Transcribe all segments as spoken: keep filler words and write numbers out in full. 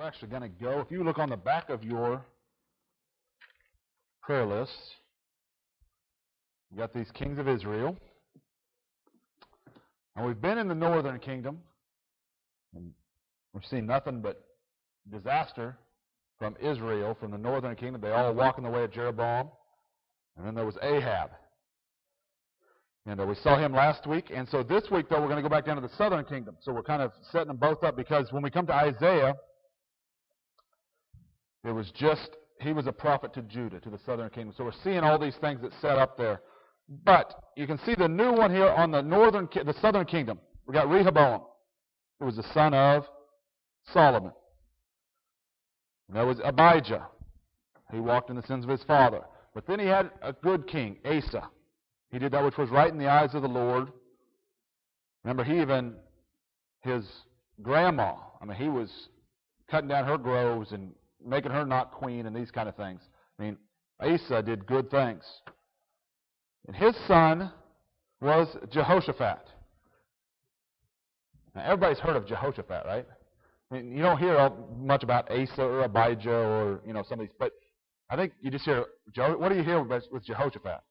actually going to go, if you look on the back of your prayer list, you got these kings of Israel. And we've been in the northern kingdom, and we've seen nothing but disaster from Israel, from the northern kingdom. They all walk in the way of Jeroboam. And then there was Ahab. And uh, we saw him last week. And so this week, though, we're going to go back down to the southern kingdom. So we're kind of setting them both up because when we come to Isaiah, it was just, he was a prophet to Judah, to the southern kingdom. So we're seeing all these things that set up there. But you can see the new one here on the northern, the southern kingdom. We got Rehoboam, who was the son of Solomon. And there was Abijah. He walked in the sins of his father. But then he had a good king, Asa. He did that which was right in the eyes of the Lord. Remember, he even, his grandma, I mean, he was cutting down her groves and making her not queen and these kind of things. I mean, Asa did good things. And his son was Jehoshaphat. Now, everybody's heard of Jehoshaphat, right? I mean, you don't hear much about Asa or Abijah or, you know, some of these, but I think you just hear, what do you hear with Jehoshaphat?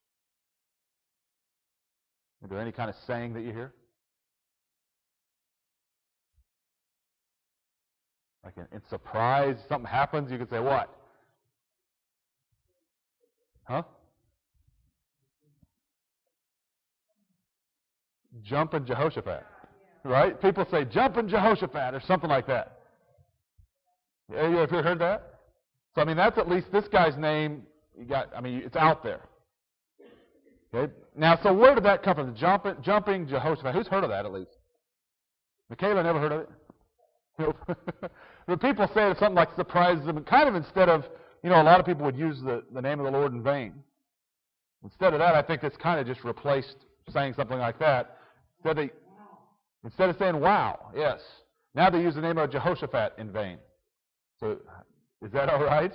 Is there any kind of saying that you hear? Like in, in surprise, something happens, you could say what? Huh? Jumping Jehoshaphat. Right? People say, jumping Jehoshaphat or something like that. Yeah, you ever heard that? So, I mean, that's at least this guy's name. You got, I mean, it's out there. Okay? Now, so where did that come from? The jumping, jumping Jehoshaphat. Who's heard of that at least? Michaela never heard of it? Nope. The people say it's something like surprises them, kind of instead of, you know, a lot of people would use the, the name of the Lord in vain. Instead of that, I think it's kind of just replaced saying something like that. Instead, they, instead of saying, wow, yes. Now they use the name of Jehoshaphat in vain. So, is that all right?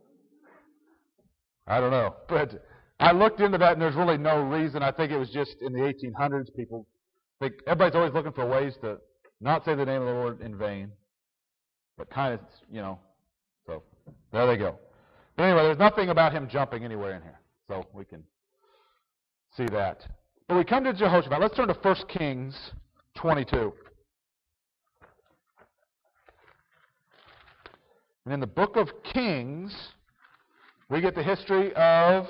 I don't know. But I looked into that, and there's really no reason. I think it was just in the eighteen hundreds, people think, everybody's always looking for ways to not say the name of the Lord in vain. But kind of, you know, so there they go. But anyway, there's nothing about him jumping anywhere in here. So we can see that. But we come to Jehoshaphat. Let's turn to First Kings twenty-two. And in the book of Kings, we get the history of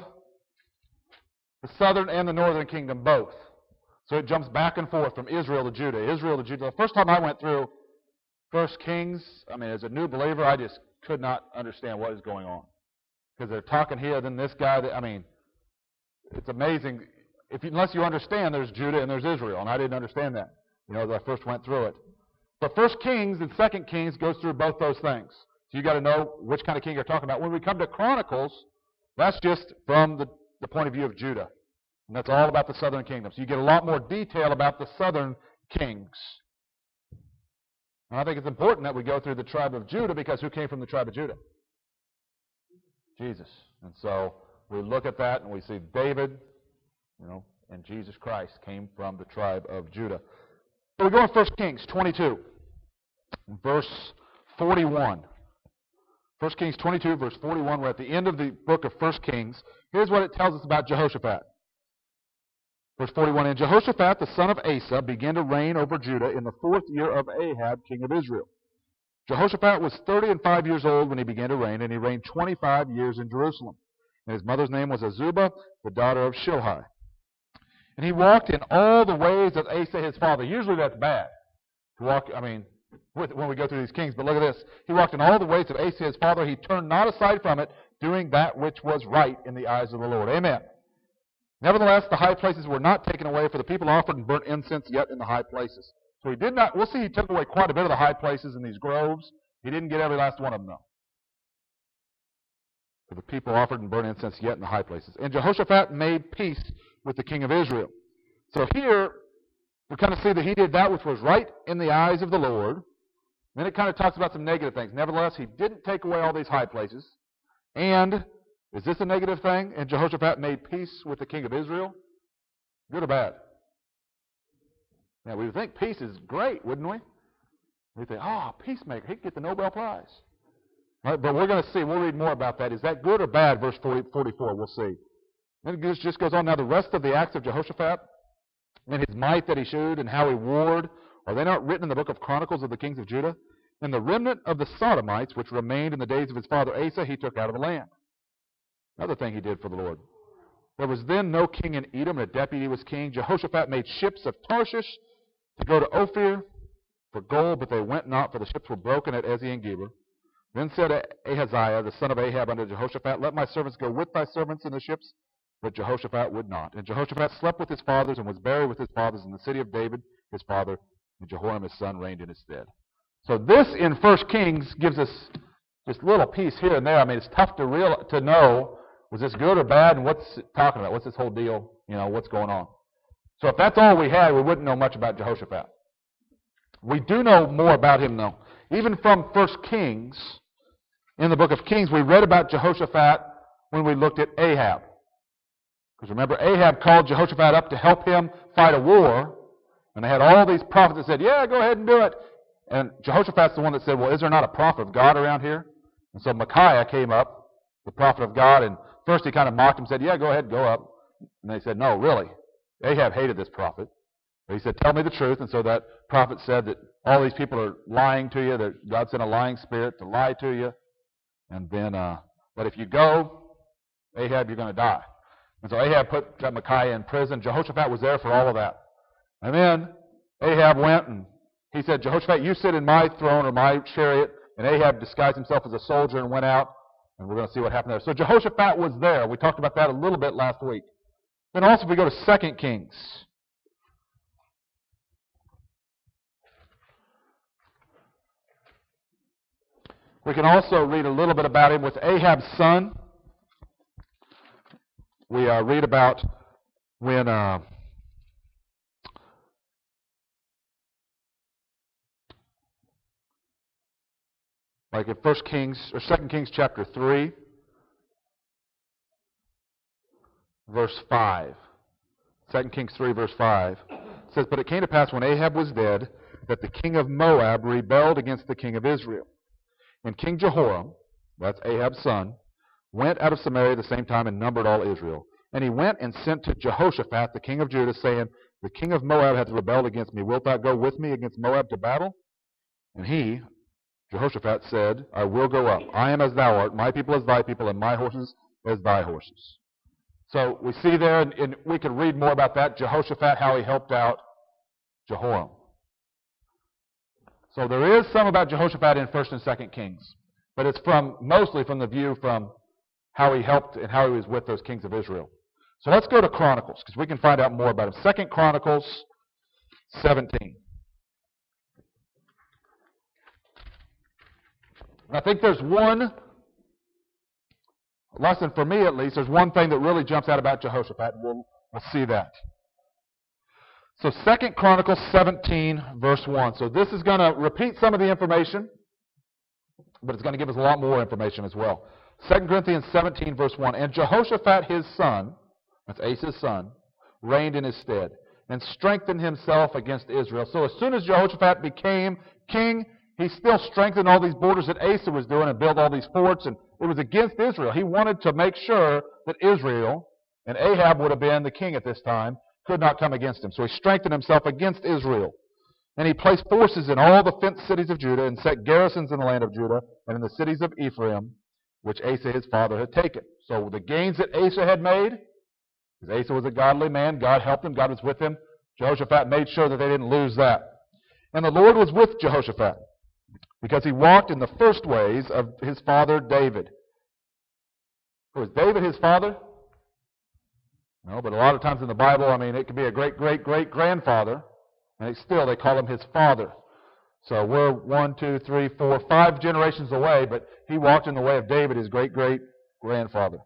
the southern and the northern kingdom both. So it jumps back and forth from Israel to Judah, Israel to Judah. The first time I went through First Kings, I mean, as a new believer, I just could not understand what is going on. Because they're talking here, then this guy, I mean, it's amazing. If you, unless you understand, there's Judah and there's Israel, and I didn't understand that, you know, as I first went through it. But First Kings and Second Kings goes through both those things. So you got to know which kind of king you're talking about. When we come to Chronicles, that's just from the, the point of view of Judah. And that's all about the southern kingdom. So you get a lot more detail about the southern kings. And I think it's important that we go through the tribe of Judah, because who came from the tribe of Judah? Jesus. And so we look at that and we see David, you know, and Jesus Christ came from the tribe of Judah. So we go in First Kings twenty-two, verse forty-one. First Kings twenty-two, verse forty-one. We're at the end of the book of First Kings. Here's what it tells us about Jehoshaphat. Verse forty-one, and Jehoshaphat, the son of Asa, began to reign over Judah in the fourth year of Ahab, king of Israel. Jehoshaphat was thirty and five years old when he began to reign, and he reigned twenty-five years in Jerusalem. And his mother's name was Azubah, the daughter of Shilhi. And he walked in all the ways of Asa his father. Usually that's bad. To walk, I mean, when we go through these kings, but look at this. He walked in all the ways of Asa his father. He turned not aside from it, doing that which was right in the eyes of the Lord. Amen. Nevertheless, the high places were not taken away, for the people offered and burnt incense yet in the high places. So he did not, we'll see he took away quite a bit of the high places in these groves. He didn't get every last one of them, though. For the people offered and burnt incense yet in the high places. And Jehoshaphat made peace with the king of Israel. So here, we kind of see that he did that which was right in the eyes of the Lord. Then it kind of talks about some negative things. Nevertheless, he didn't take away all these high places. And is this a negative thing? And Jehoshaphat made peace with the king of Israel? Good or bad? Now, we would think peace is great, wouldn't we? We think, oh, peacemaker, he'd get the Nobel Prize. Right? But we're going to see, we'll read more about that. Is that good or bad? Verse forty, forty-four, we'll see. Then it just goes on. Now the rest of the acts of Jehoshaphat, and his might that he shewed, and how he warred, are they not written in the book of Chronicles of the kings of Judah? And the remnant of the Sodomites, which remained in the days of his father Asa, he took out of the land. Another thing he did for the Lord. There was then no king in Edom, and a deputy was king. Jehoshaphat made ships of Tarshish to go to Ophir for gold, but they went not, for the ships were broken at Ezion-Geber. Then said Ahaziah, the son of Ahab, unto Jehoshaphat, Let my servants go with thy servants in the ships. But Jehoshaphat would not. And Jehoshaphat slept with his fathers, and was buried with his fathers in the city of David, his father, and Jehoram his son reigned in his stead. So this in First Kings gives us just a little piece here and there. I mean, it's tough to real to know, was this good or bad, and what's it talking about? What's this whole deal? You know, what's going on? So if that's all we had, we wouldn't know much about Jehoshaphat. We do know more about him, though. Even from First Kings, in the book of Kings, we read about Jehoshaphat when we looked at Ahab. Because remember, Ahab called Jehoshaphat up to help him fight a war, and they had all these prophets that said, yeah, go ahead and do it. And Jehoshaphat's the one that said, well, is there not a prophet of God around here? And so Micaiah came up, the prophet of God, and first he kind of mocked him, said, yeah, go ahead, go up. And they said, no, really. Ahab hated this prophet. But he said, tell me the truth. And so that prophet said that all these people are lying to you, that God sent a lying spirit to lie to you. And then, uh, but if you go, Ahab, you're going to die. And so Ahab put Micaiah in prison. Jehoshaphat was there for all of that. And then Ahab went and he said, Jehoshaphat, you sit in my throne or my chariot. And Ahab disguised himself as a soldier and went out. And we're going to see what happened there. So Jehoshaphat was there. We talked about that a little bit last week. Then also if we go to Second Kings. We can also read a little bit about him with Ahab's son. We uh, read about when uh, like in First Kings or Second Kings chapter three, verse five. Second Kings three, verse five. It says, But it came to pass when Ahab was dead, that the king of Moab rebelled against the king of Israel. And King Jehoram, that's Ahab's son, went out of Samaria at the same time and numbered all Israel. And he went and sent to Jehoshaphat, the king of Judah, saying, The king of Moab hath rebelled against me. Wilt thou go with me against Moab to battle? And he, Jehoshaphat, said, I will go up. I am as thou art, my people as thy people, and my horses as thy horses. So we see there, and, and we could read more about that, Jehoshaphat, how he helped out Jehoram. So there is some about Jehoshaphat in First and Second Kings. But it's from mostly from the view from how he helped and how he was with those kings of Israel. So let's go to Chronicles, because we can find out more about him. Second Chronicles seventeen. And I think there's one lesson, for me at least, there's one thing that really jumps out about Jehoshaphat, and we'll, we'll see that. So Second Chronicles seventeen, verse one. So this is going to repeat some of the information, but it's going to give us a lot more information as well. Second Corinthians seventeen, verse one. And Jehoshaphat his son, that's Asa's son, reigned in his stead, and strengthened himself against Israel. So as soon as Jehoshaphat became king, he still strengthened all these borders that Asa was doing and built all these forts, and it was against Israel. He wanted to make sure that Israel, and Ahab would have been the king at this time, could not come against him. So he strengthened himself against Israel. And he placed forces in all the fenced cities of Judah, and set garrisons in the land of Judah, and in the cities of Ephraim, which Asa his father had taken. So the gains that Asa had made, because Asa was a godly man, God helped him, God was with him, Jehoshaphat made sure that they didn't lose that. And the Lord was with Jehoshaphat, because he walked in the first ways of his father David. Was David his father? No, but a lot of times in the Bible, I mean, it could be a great-great-great-grandfather, and it still, they call him his father. So we're one, two, three, four, five generations away, but he walked in the way of David, his great-great-grandfather.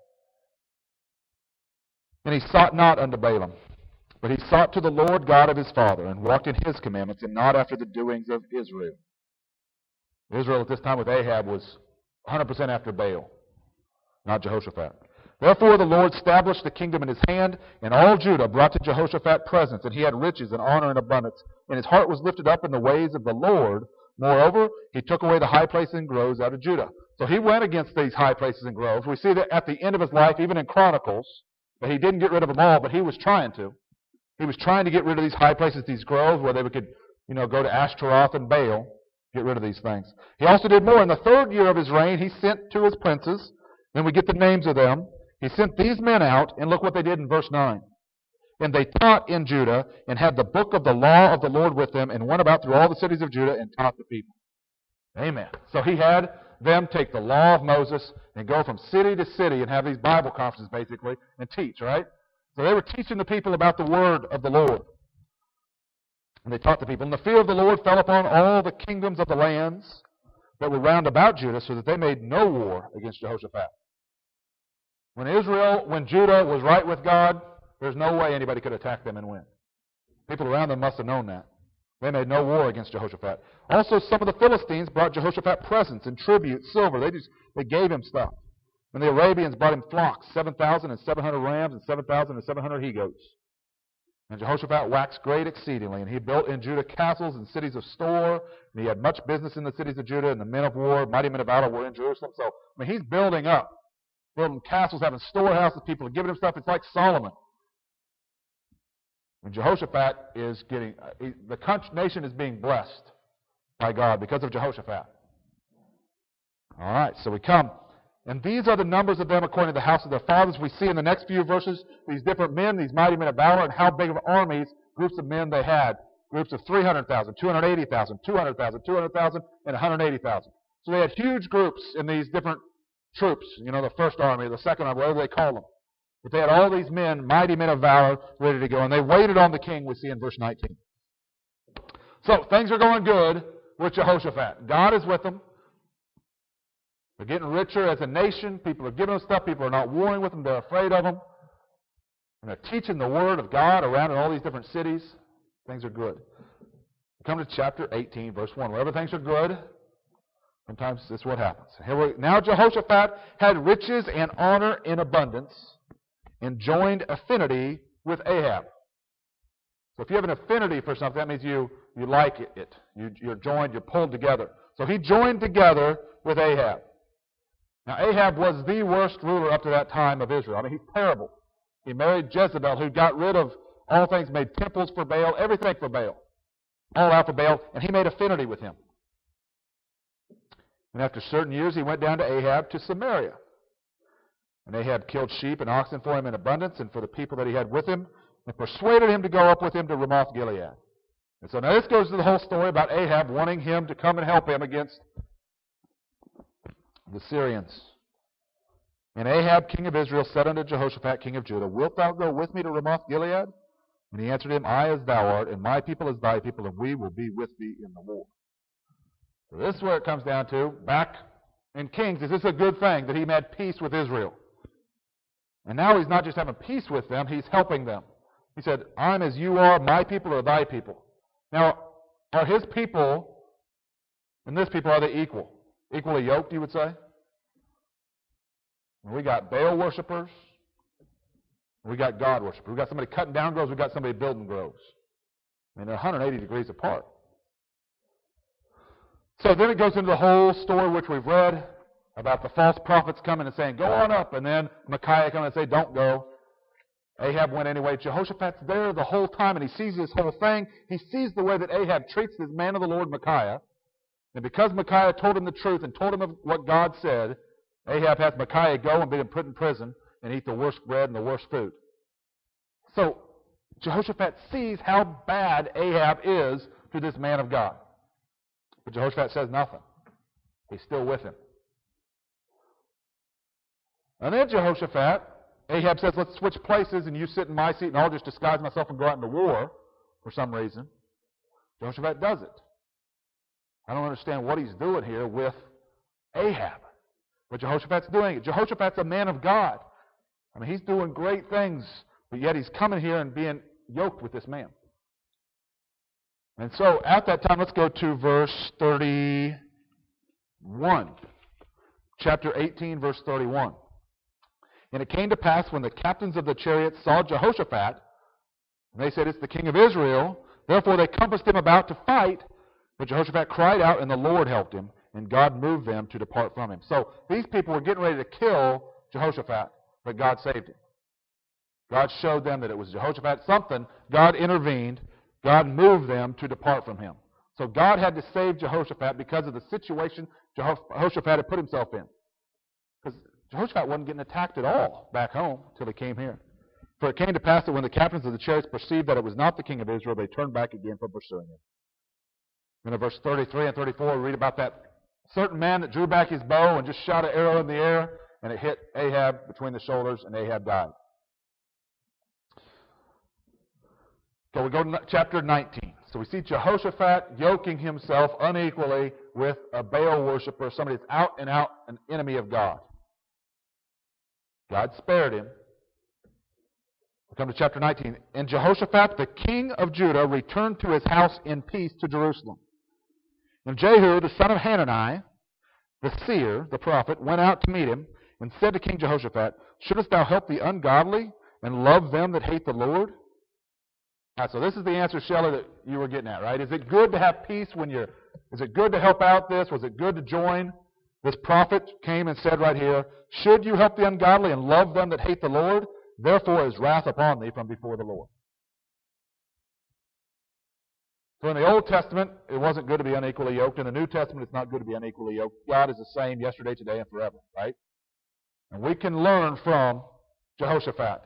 And he sought not unto Balaam, but he sought to the Lord God of his father, and walked in his commandments, and not after the doings of Israel. Israel at this time with Ahab was one hundred percent after Baal, not Jehoshaphat. Therefore the Lord established the kingdom in his hand, and all Judah brought to Jehoshaphat presents, and he had riches and honor and abundance. And his heart was lifted up in the ways of the Lord Moreover, he took away the high places and groves out of Judah. So he went against these high places and groves. We see that at the end of his life, even in Chronicles, that he didn't get rid of them all, but he was trying to. He was trying to get rid of these high places, these groves, where they could, you know, go to Ashtaroth and Baal, get rid of these things. He also did more. In the third year of his reign, he sent to his princes, then we get the names of them. He sent these men out, and look what they did in verse nine. And they taught in Judah, and had the book of the law of the Lord with them, and went about through all the cities of Judah, and taught the people. Amen. So he had them take the law of Moses, and go from city to city, and have these Bible conferences, basically, and teach, right? So they were teaching the people about the word of the Lord. And they taught the people. And the fear of the Lord fell upon all the kingdoms of the lands that were round about Judah, so that they made no war against Jehoshaphat. When Israel, when Judah was right with God, there's no way anybody could attack them and win. People around them must have known that. They made no war against Jehoshaphat. Also, some of the Philistines brought Jehoshaphat presents and tribute, silver. They just they gave him stuff. And the Arabians brought him flocks, seven thousand and seven hundred rams and seven thousand and seven hundred he-goats. And Jehoshaphat waxed great exceedingly, and he built in Judah castles and cities of store, and he had much business in the cities of Judah, and the men of war, mighty men of battle, were in Jerusalem. So, I mean, he's building up, building castles, having storehouses, people are giving him stuff. It's like Solomon. And Jehoshaphat is getting, uh, the country, nation is being blessed by God because of Jehoshaphat. All right, so we come. And these are the numbers of them according to the house of their fathers. We see in the next few verses these different men, these mighty men of valor, and how big of armies, groups of men they had. Groups of three hundred thousand, two hundred eighty thousand, two hundred thousand, two hundred thousand, and one hundred eighty thousand. So they had huge groups in these different troops, you know, the first army, the second army, whatever they call them. But they had all these men, mighty men of valor, ready to go. And they waited on the king, we see in verse nineteen. So things are going good with Jehoshaphat. God is with them. They're getting richer as a nation. People are giving them stuff. People are not warring with them. They're afraid of them. And they're teaching the word of God around in all these different cities. Things are good. We come to chapter eighteen, verse one. Wherever things are good, sometimes this is what happens. Here we, now Jehoshaphat had riches and honor in abundance, and joined affinity with Ahab. So if you have an affinity for something, that means you, you like it. You, you're joined, you're pulled together. So he joined together with Ahab. Now Ahab was the worst ruler up to that time of Israel. I mean, he's terrible. He married Jezebel, who got rid of all things, made temples for Baal, everything for Baal. All out for Baal, and he made affinity with him. And after certain years, he went down to Ahab to Samaria. And Ahab killed sheep and oxen for him in abundance and for the people that he had with him, and persuaded him to go up with him to Ramoth Gilead. And so now this goes to the whole story about Ahab wanting him to come and help him against the Syrians. And Ahab, king of Israel, said unto Jehoshaphat, king of Judah, Wilt thou go with me to Ramoth Gilead? And he answered him, I as thou art, and my people as thy people, and we will be with thee in the war. So this is where it comes down to. Back in Kings, is this a good thing that he made peace with Israel? And now he's not just having peace with them, he's helping them. He said, I'm as you are, my people are thy people. Now, are his people and this people, are they equal? Equally yoked, you would say? We got Baal worshipers. We got God worshipers. We got somebody cutting down groves. We got somebody building groves. I mean, they're one hundred eighty degrees apart. So then it goes into the whole story which we've read about the false prophets coming and saying, go on up. And then Micaiah coming and say, don't go. Ahab went anyway. Jehoshaphat's there the whole time, and he sees this whole thing. He sees the way that Ahab treats this man of the Lord, Micaiah. And because Micaiah told him the truth and told him of what God said, Ahab has Micaiah go and be put in prison and eat the worst bread and the worst food. So Jehoshaphat sees how bad Ahab is to this man of God. But Jehoshaphat says nothing. He's still with him. And then Jehoshaphat, Ahab says, let's switch places and you sit in my seat and I'll just disguise myself and go out into war for some reason. Jehoshaphat does it. I don't understand what he's doing here with Ahab. But Jehoshaphat's doing it. Jehoshaphat's a man of God. I mean, he's doing great things, but yet he's coming here and being yoked with this man. And so at that time, let's go to verse thirty-one. Chapter eighteen, verse thirty-one. And it came to pass when the captains of the chariots saw Jehoshaphat, and they said, it's the king of Israel, therefore they compassed him about to fight, But Jehoshaphat cried out, and the Lord helped him, and God moved them to depart from him. So these people were getting ready to kill Jehoshaphat, but God saved him. God showed them that it was Jehoshaphat. Something, God intervened. God moved them to depart from him. So God had to save Jehoshaphat because of the situation Jehoshaphat had put himself in. Because Jehoshaphat wasn't getting attacked at all back home until he came here. For it came to pass that when the captains of the chariots perceived that it was not the king of Israel, they turned back again from pursuing him. Then in verse thirty-three and thirty-four, we read about that certain man that drew back his bow and just shot an arrow in the air, and it hit Ahab between the shoulders, and Ahab died. So we go to chapter nineteen. So we see Jehoshaphat yoking himself unequally with a Baal worshiper, somebody that's out and out an enemy of God. God spared him. We come to chapter nineteen. And Jehoshaphat, the king of Judah, returned to his house in peace to Jerusalem. And Jehu, the son of Hanani, the seer, the prophet, went out to meet him and said to King Jehoshaphat, shouldest thou help the ungodly and love them that hate the Lord? All right, so this is the answer, Shelley, that you were getting at, right? Is it good to have peace when you're, is it good to help out this? Was it good to join? This prophet came and said right here, should you help the ungodly and love them that hate the Lord? Therefore is wrath upon thee from before the Lord. So in the Old Testament, it wasn't good to be unequally yoked. In the New Testament, it's not good to be unequally yoked. God is the same yesterday, today, and forever, right? And we can learn from Jehoshaphat.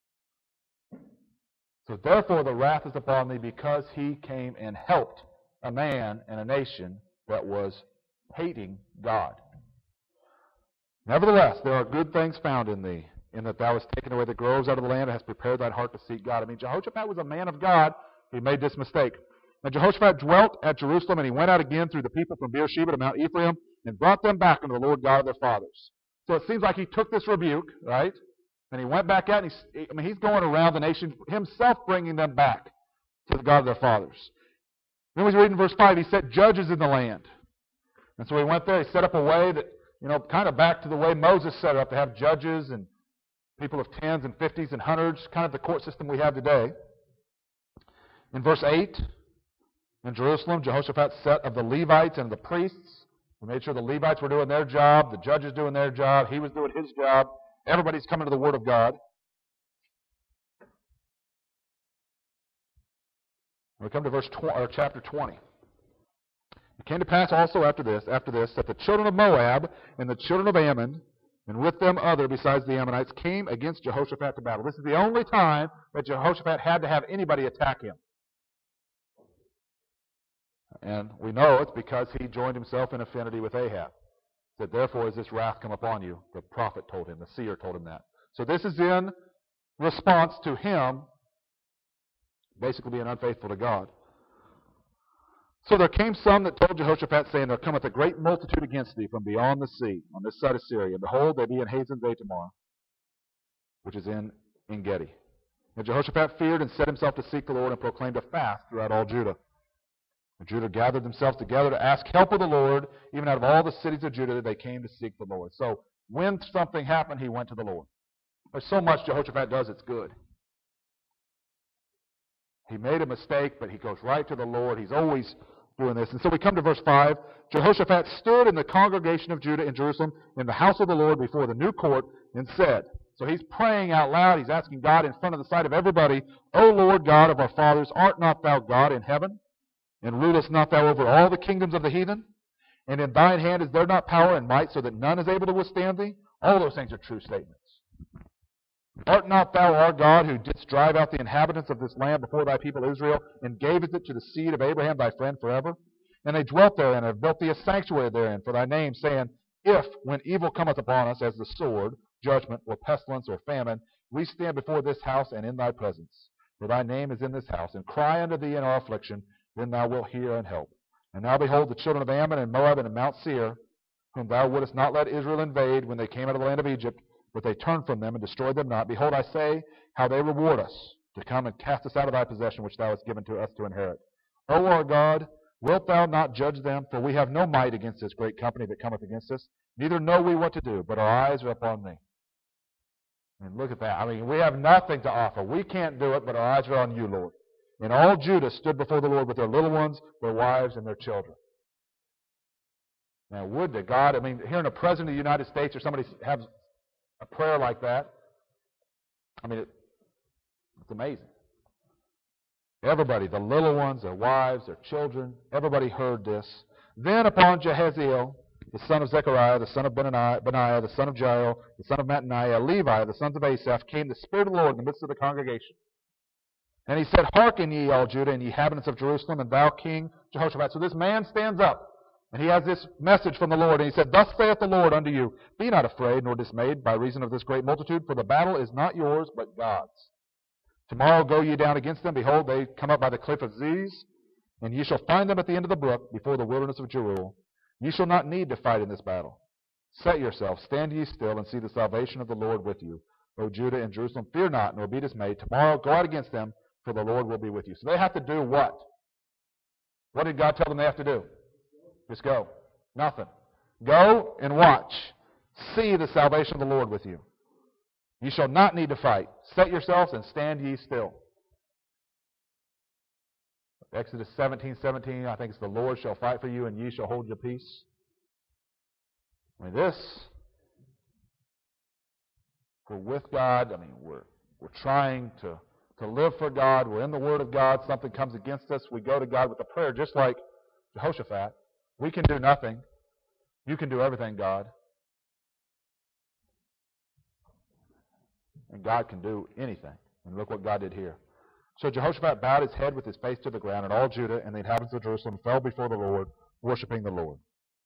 So therefore the wrath is upon thee, because he came and helped a man and a nation that was hating God. Nevertheless, there are good things found in thee, in that thou hast taken away the groves out of the land and hast prepared thine heart to seek God. I mean, Jehoshaphat was a man of God. He made this mistake. And Jehoshaphat dwelt at Jerusalem, and he went out again through the people from Beersheba to Mount Ephraim, and brought them back unto the Lord God of their fathers. So it seems like he took this rebuke, right? And he went back out, and he's, I mean, he's going around the nation himself, bringing them back to the God of their fathers. Then we read in verse five, he set judges in the land. And so he went there, he set up a way that, you know, kind of back to the way Moses set it up, to have judges and people of tens and fifties and hundreds, kind of the court system we have today. In verse eight, in Jerusalem, Jehoshaphat set of the Levites and the priests. He made sure the Levites were doing their job, the judges doing their job, he was doing his job. Everybody's coming to the Word of God. We come to verse tw- or chapter twenty. It came to pass also after this, after this, that the children of Moab and the children of Ammon, and with them other besides the Ammonites, came against Jehoshaphat to battle. This is the only time that Jehoshaphat had to have anybody attack him. And we know it's because he joined himself in affinity with Ahab. That therefore is this wrath come upon you. The prophet told him, the seer told him that. So this is in response to him basically being unfaithful to God. So there came some that told Jehoshaphat, saying, there cometh a great multitude against thee from beyond the sea, on this side of Syria. And behold, they be in Hazon Tamar, which is in En-gedi. And Jehoshaphat feared and set himself to seek the Lord, and proclaimed a fast throughout all Judah. And Judah gathered themselves together to ask help of the Lord. Even out of all the cities of Judah, they came to seek the Lord. So when something happened, he went to the Lord. There's so much Jehoshaphat does, it's good. He made a mistake, but he goes right to the Lord. He's always doing this. And so we come to verse five. Jehoshaphat stood in the congregation of Judah in Jerusalem in the house of the Lord before the new court and said, so he's praying out loud. He's asking God in front of the sight of everybody, O Lord God of our fathers, art not thou God in heaven? And rulest not thou over all the kingdoms of the heathen? And in thine hand is there not power and might, so that none is able to withstand thee? All those things are true statements. Art not thou our God, who didst drive out the inhabitants of this land before thy people Israel, and gavest it to the seed of Abraham thy friend forever? And they dwelt therein, and have built thee a sanctuary therein for thy name, saying, if, when evil cometh upon us, as the sword, judgment, or pestilence, or famine, we stand before this house and in thy presence, for thy name is in this house, and cry unto thee in our affliction, then thou wilt hear and help. And now behold, the children of Ammon and Moab and Mount Seir, whom thou wouldest not let Israel invade when they came out of the land of Egypt, but they turned from them and destroyed them not. Behold, I say, how they reward us, to come and cast us out of thy possession, which thou hast given to us to inherit. O our God, wilt thou not judge them? For we have no might against this great company that cometh against us, neither know we what to do, but our eyes are upon thee. And look at that. I mean, we have nothing to offer. We can't do it, but our eyes are on you, Lord. And all Judah stood before the Lord with their little ones, their wives, and their children. Now, would to God, I mean, hearing a president of the United States or somebody have a prayer like that, I mean, it, it's amazing. Everybody, the little ones, their wives, their children, everybody heard this. Then upon Jehaziel, the son of Zechariah, the son of Benaiah, Benaiah, the son of Jael, the son of Mattaniah, Levi, the sons of Asaph, came the Spirit of the Lord in the midst of the congregation. And he said, Hearken ye, all Judah, and ye inhabitants of Jerusalem, and thou King Jehoshaphat. So this man stands up, and he has this message from the Lord, and he said, Thus saith the Lord unto you, Be not afraid nor dismayed by reason of this great multitude, for the battle is not yours, but God's. Tomorrow go ye down against them. Behold, they come up by the cliff of Ziz, and ye shall find them at the end of the brook, before the wilderness of Jeruel. Ye shall not need to fight in this battle. Set yourselves, stand ye still, and see the salvation of the Lord with you. O Judah and Jerusalem, fear not, nor be dismayed. Tomorrow go out against them, for the Lord will be with you. So they have to do what? What did God tell them they have to do? Just go. Nothing. Go and watch. See the salvation of the Lord with you. You shall not need to fight. Set yourselves and stand ye still. Exodus seventeen seventeen, I think it's the Lord shall fight for you and ye shall hold your peace. I mean, this, we're with God. I mean, we're, we're trying to, to live for God. We're in the Word of God. Something comes against us. We go to God with a prayer, just like Jehoshaphat. We can do nothing. You can do everything, God. And God can do anything. And look what God did here. So Jehoshaphat bowed his head with his face to the ground, and all Judah and the inhabitants of Jerusalem fell before the Lord, worshiping the Lord.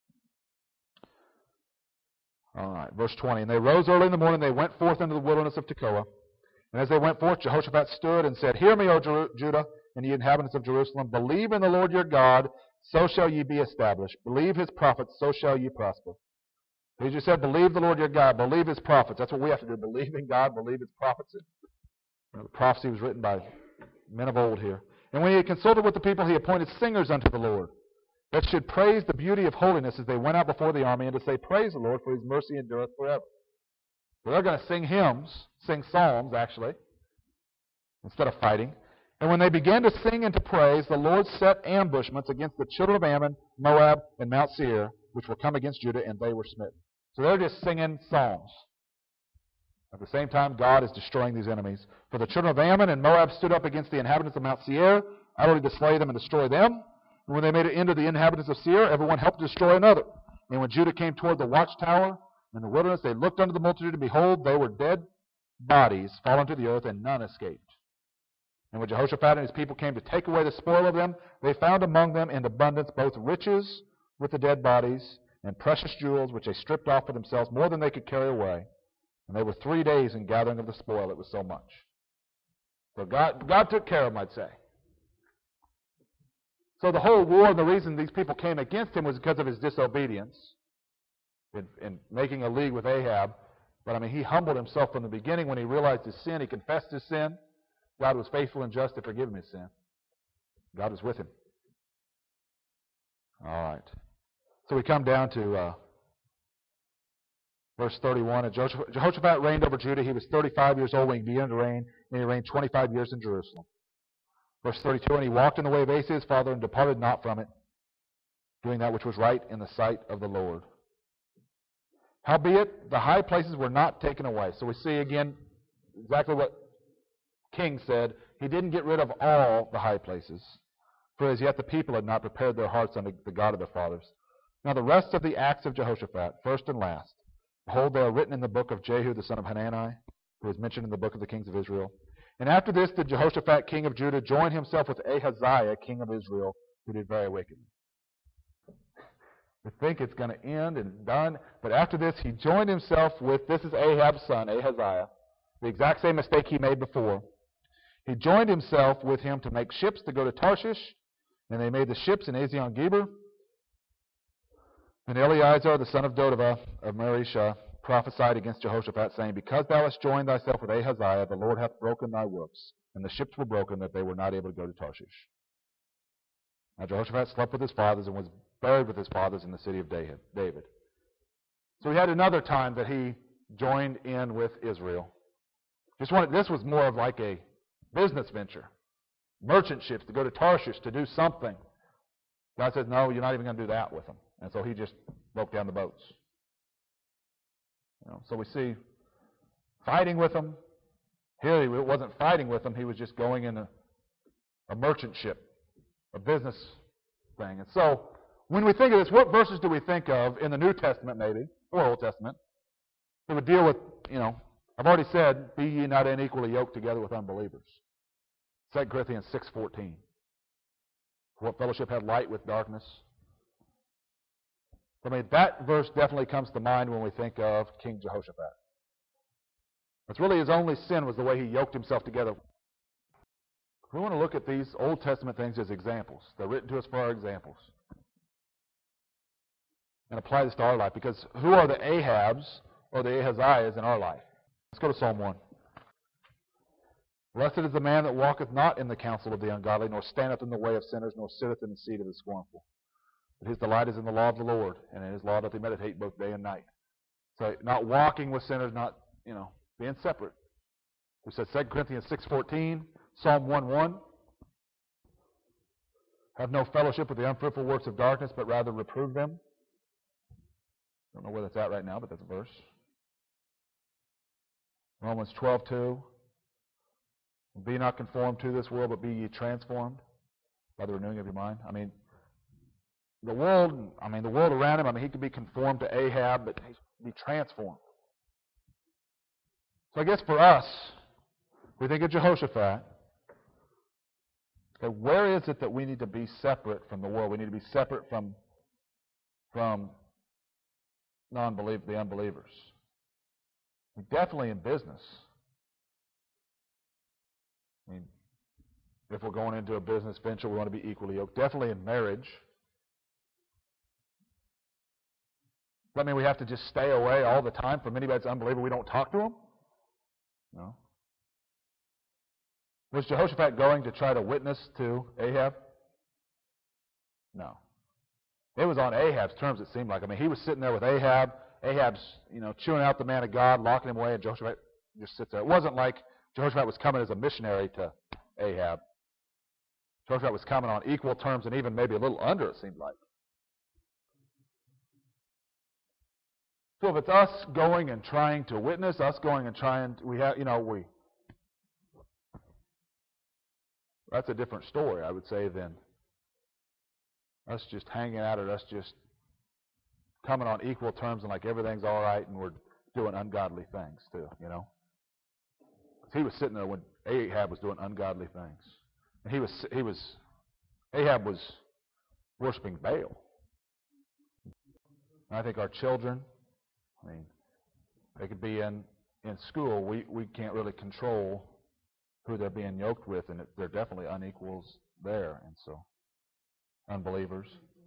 All right, verse twenty. And they rose early in the morning, they went forth into the wilderness of Tekoa. And as they went forth, Jehoshaphat stood and said, Hear me, O Jer- Judah, and ye inhabitants of Jerusalem. Believe in the Lord your God, so shall ye be established. Believe his prophets, so shall ye prosper. He just said, believe the Lord your God, believe his prophets. That's what we have to do. Believe in God, believe his prophets. You know, the prophecy was written by men of old here. And when he had consulted with the people, he appointed singers unto the Lord, that should praise the beauty of holiness as they went out before the army, and to say, Praise the Lord, for his mercy endureth forever. So they're going to sing hymns, sing psalms, actually, instead of fighting. And when they began to sing and to praise, the Lord set ambushments against the children of Ammon, Moab, and Mount Seir, which were come against Judah, and they were smitten. So they're just singing songs. At the same time, God is destroying these enemies. For the children of Ammon and Moab stood up against the inhabitants of Mount Seir, utterly to slay them and destroy them. And when they made an end of the inhabitants of Seir, everyone helped to destroy another. And when Judah came toward the watchtower in the wilderness, they looked unto the multitude, and behold, they were dead bodies fallen to the earth, and none escaped. And when Jehoshaphat and his people came to take away the spoil of them, they found among them in abundance both riches with the dead bodies, and precious jewels, which they stripped off for themselves, more than they could carry away. And they were three days in gathering of the spoil. It was so much. So God, God took care of them, I'd say. So the whole war, and the reason these people came against him was because of his disobedience in, in making a league with Ahab. But, I mean, he humbled himself from the beginning when he realized his sin. He confessed his sin. God was faithful and just to forgive him his sin. God was with him. All right. So we come down to uh, verse thirty-one. And Jehoshaphat reigned over Judah. He was thirty-five years old when he began to reign, and he reigned twenty-five years in Jerusalem. Verse thirty-two, and he walked in the way of Asa his father, and departed not from it, doing that which was right in the sight of the Lord. Howbeit, the high places were not taken away. So we see again exactly what King said. He didn't get rid of all the high places, for as yet the people had not prepared their hearts unto the God of their fathers. Now the rest of the acts of Jehoshaphat, first and last, behold, they are written in the book of Jehu the son of Hanani, who is mentioned in the book of the kings of Israel. And after this did Jehoshaphat king of Judah join himself with Ahaziah king of Israel, who did very wickedly. We think it's going to end and done, but after this he joined himself with, this is Ahab's son, Ahaziah, the exact same mistake he made before. He joined himself with him to make ships to go to Tarshish, and they made the ships in Ezion-Geber. And Eleazar, the son of Dodavah of Mareshah, prophesied against Jehoshaphat, saying, Because thou hast joined thyself with Ahaziah, the Lord hath broken thy works. And the ships were broken, that they were not able to go to Tarshish. Now Jehoshaphat slept with his fathers, and was buried with his fathers in the city of David. So he had another time that he joined in with Israel. Just wanted, this was more of like a business venture. merchant ships to go to Tarshish to do something. God says, no, you're not even going to do that with them. And so he just broke down the boats. You know, so we see fighting with them. Here he wasn't fighting with them. He was just going in a, a merchant ship, a business thing. And so when we think of this, what verses do we think of in the New Testament maybe, or Old Testament, that would deal with, you know, I've already said, be ye not unequally yoked together with unbelievers. Second Corinthians six fourteen. What fellowship had light with darkness? I mean, that verse definitely comes to mind when we think of King Jehoshaphat. It's really his only sin was the way he yoked himself together. We want to look at these Old Testament things as examples. They're written to us for our examples. And apply this to our life, because who are the Ahabs or the Ahaziahs in our life? Let's go to Psalm one. Blessed is the man that walketh not in the counsel of the ungodly, nor standeth in the way of sinners, nor sitteth in the seat of the scornful. But his delight is in the law of the Lord, and in his law doth he meditate both day and night. So not walking with sinners, not, you know, being separate. We said Second Corinthians six fourteen, Psalm one one. Have no fellowship with the unfruitful works of darkness, but rather reprove them. Don't know where that's at right now, but that's a verse. Romans twelve two. Be not conformed to this world, but be ye transformed by the renewing of your mind. I mean, the world, I mean, the world around him, I mean, he could be conformed to Ahab, but he could be transformed. So I guess for us, we think of Jehoshaphat. Okay, where is it that we need to be separate from the world? We need to be separate from, from non-believers, the unbelievers. Definitely in business. I mean, if we're going into a business venture, we want to be equally yoked. Definitely in marriage. Does that mean we have to just stay away all the time from anybody that's unbeliever? We don't talk to them? No. Was Jehoshaphat going to try to witness to Ahab? No. It was on Ahab's terms, it seemed like. I mean, he was sitting there with Ahab. Ahab's, you know, chewing out the man of God, locking him away, and Jehoshaphat just sits there. It wasn't like Jehoshaphat was coming as a missionary to Ahab. Jehoshaphat was coming on equal terms and even maybe a little under, it seemed like. So if it's us going and trying to witness, us going and trying, to, we have, you know, we, that's a different story, I would say, than us just hanging out or us just coming on equal terms and like everything's all right and we're doing ungodly things too, you know. He was sitting there when Ahab was doing ungodly things. And he was, he was, Ahab was worshiping Baal. And I think our children, I mean, they could be in, in school. We, we can't really control who they're being yoked with, and it, they're definitely unequals there. And so, unbelievers.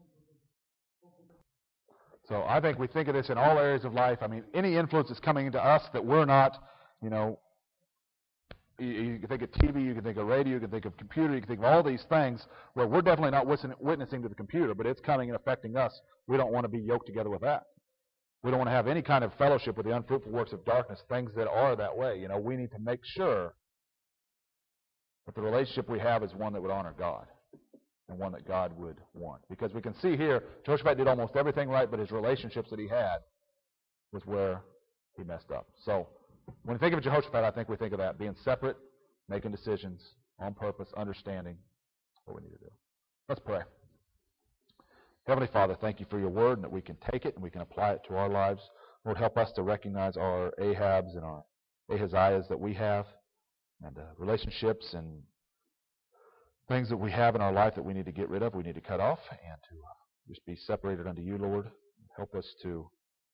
So I think we think of this in all areas of life. I mean, any influence that's coming into us that we're not, you know, you, you can think of T V, you can think of radio, you can think of computer, you can think of all these things where we're definitely not witnessing to the computer, but it's coming and affecting us. We don't want to be yoked together with that. We don't want to have any kind of fellowship with the unfruitful works of darkness, things that are that way. You know, we need to make sure that the relationship we have is one that would honor God and one that God would want. Because we can see here, Jehoshaphat did almost everything right, but his relationships that he had was where he messed up. So when we think of Jehoshaphat, I think we think of that, being separate, making decisions on purpose, understanding what we need to do. Let's pray. Heavenly Father, thank you for your word and that we can take it and we can apply it to our lives. Lord, help us to recognize our Ahabs and our Ahaziahs that we have and uh, relationships and things that we have in our life that we need to get rid of, we need to cut off, and to uh, just be separated unto you, Lord. Help us to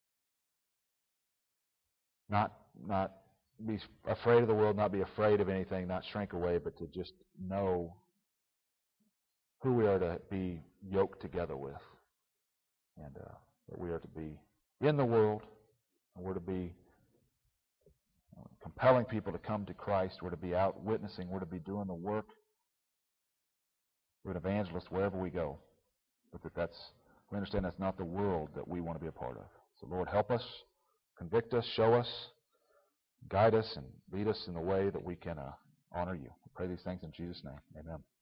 not not be afraid of the world, not be afraid of anything, not shrink away, but to just know who we are to be yoked together with, and uh, that we are to be in the world, and we're to be uh, compelling people to come to Christ. We're to be out witnessing. We're to be doing the work. We're an evangelist wherever we go, but that that's we understand that's not the world that we want to be a part of. So Lord, help us, convict us, show us, guide us, and lead us in the way that we can uh, honor you. We pray these things in Jesus' name. Amen.